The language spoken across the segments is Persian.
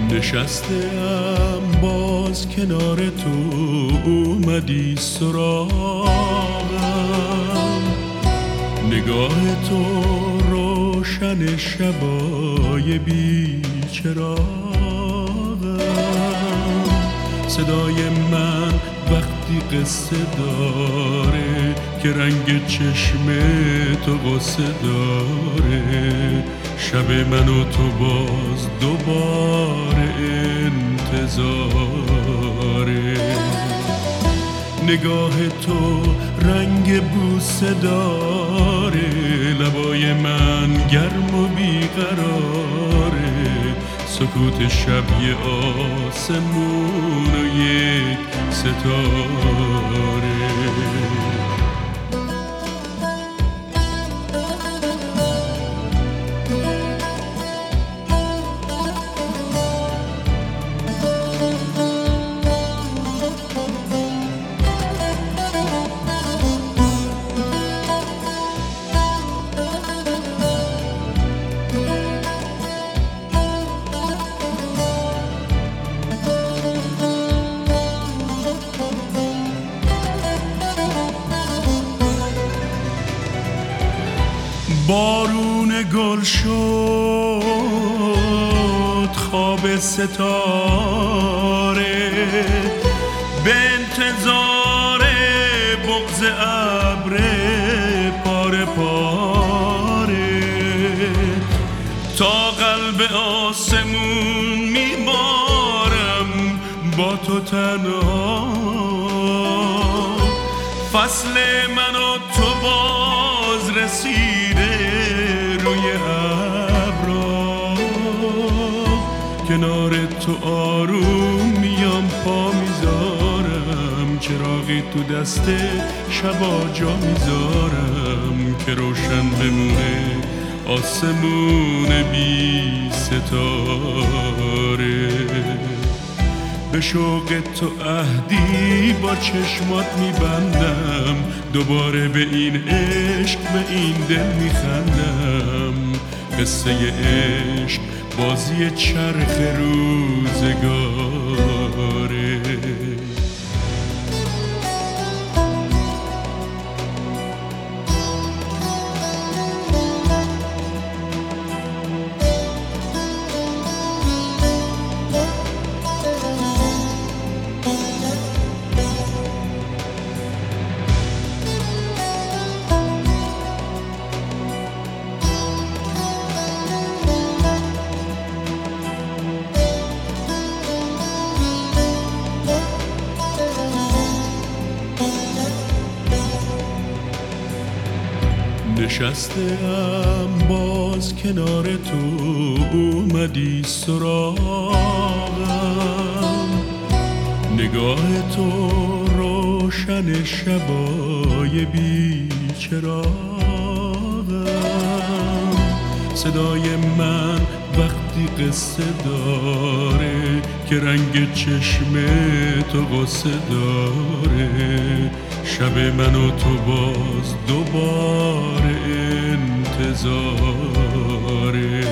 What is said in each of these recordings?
نشستم باز کنار تو، اومدی سراغم، نگاه تو روشن شبای بیچراغم، صدای من وقتی قصه داره که رنگ چشم تو قصه داره، شب من و تو باز دوباره انتظاره، نگاه تو رنگ بوسه داره، لبای من گرم و بیقراره، سکوت شب یه آسمون و یک ستاره. بارون گل شد خواب ستاره، به انتظار بغض ابر پاره پاره، تا قلب آسمون میبارم با تو تنها، فصل من و تو باز رسیده روی ابرا، کنار تو آروم میام پا میذارم، چراغی تو دست شبا جا میذارم که روشن بمونه آسمون بی ستاره، به شوق تو عهدی با چشمات میبندم، دوباره به این عشق به این دل میخندم، قصه عشق بازی چرخ روزگاره. نشستم باز کنار تو، اومدی سراغم، نگاه تو روشن شبای بیچراغم، صدای من وقتی قصه داره که رنگ چشم تو قصه داره، شب من و تو باز دوباره انتظاره،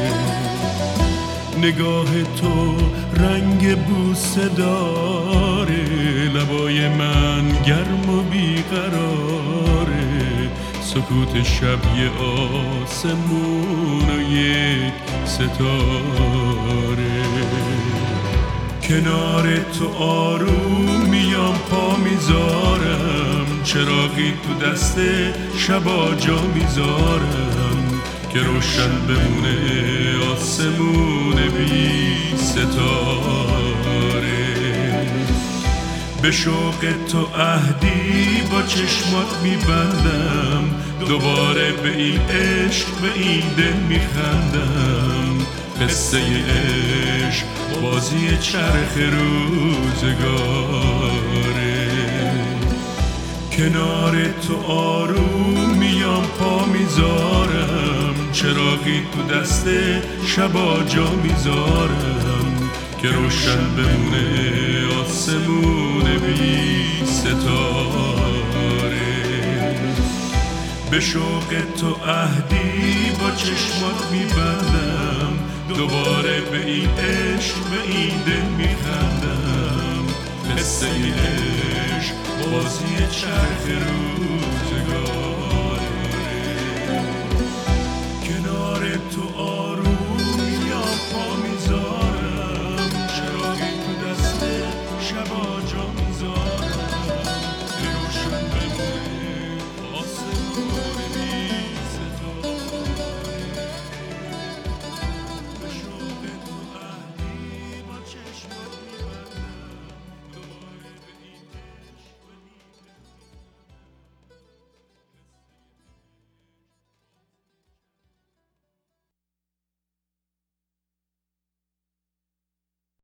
نگاه تو رنگ بوسه داره، لبای من گرم و بیقراره، سکوت شب یه آسمون و یک ستاره، کنار تو آروم میام پا میذارم، چراغی تو دست شبا جا میذارم که روشن بمونه آسمون بی ستاره، به شوق تو عهدی با چشمات میبندم، دوباره به این عشق به این دل میخندم، قصه عشق بازی چرخ روزگاره، کنار تو آروم میام پا میذارم، چراغی تو دست شبا جا میذارم که روشن بمونه آسمون بی ستاره، به شوق تو عهدی با چشمات میبندم، دوباره به این عشق به این بازی چرخ روزگار.